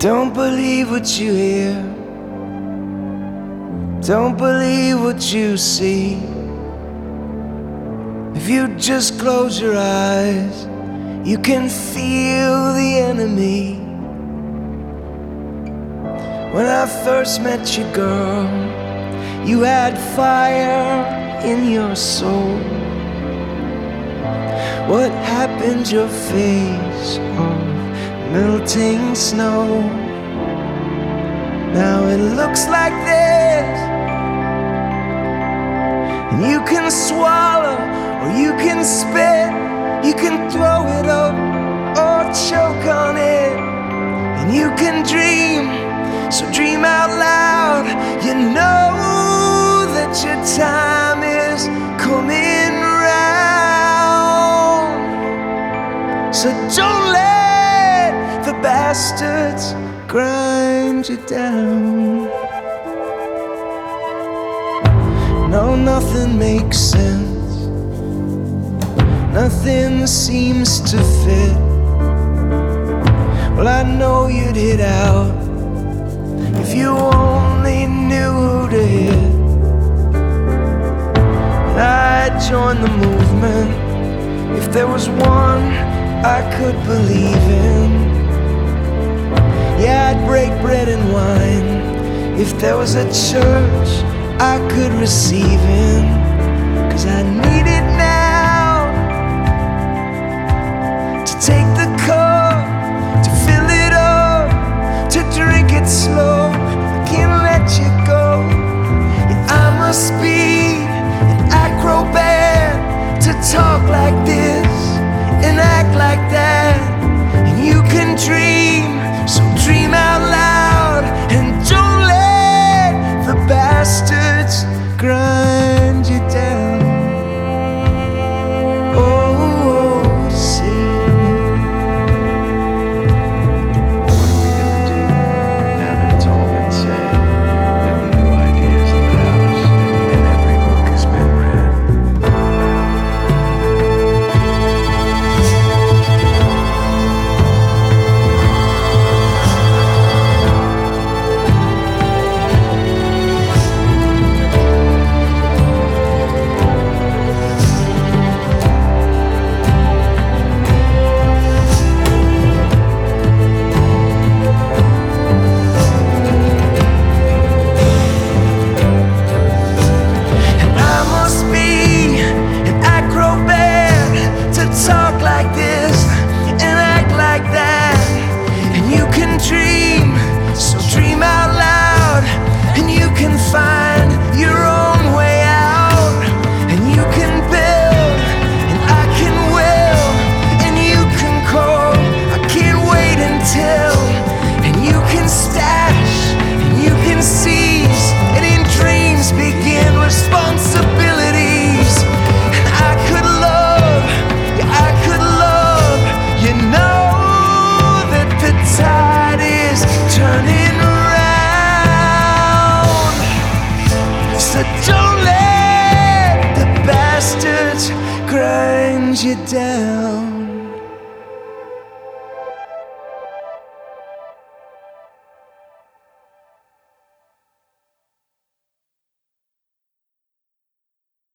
Don't believe what you hear, don't believe what you see. If you just close your eyes, you can feel the enemy. When I first met you, girl, you had fire in your soul. What happened to your face of melting snow? Now it looks like this, and you can swallow or you can spit, you can throw it up or choke on it, and you can dream, so dream out loud. You know that your time is coming round, so don't let the bastards grind you down. No, nothing makes sense, nothing seems to fit. Well, I know you'd hit out if you only knew who to hit. And I'd join the movement if there was one I could believe in. Yeah, I'd break bread and wine if there was a church I could receive in. 'Cause I need it now to take the cup, to fill it up, to drink it slow. I can't let you go. Yeah, I must be an acrobat to talk like this and act like that. And you can dream, so dream out loud, and don't let the bastards grind you down. Oh, see. What are we gonna do now that it's all been said? There are new ideas in the house, and every book has been read. Talk like this and act like that, and you can dream, so dream out loud, and you can find your own way out, and you can build, and I can will, and you can call, I can't wait until, and you can stash, and you can seize, and in dreams begin responsibilities, and I could love, I could love, you know that the tide is turning around. So don't let the bastards grind you down.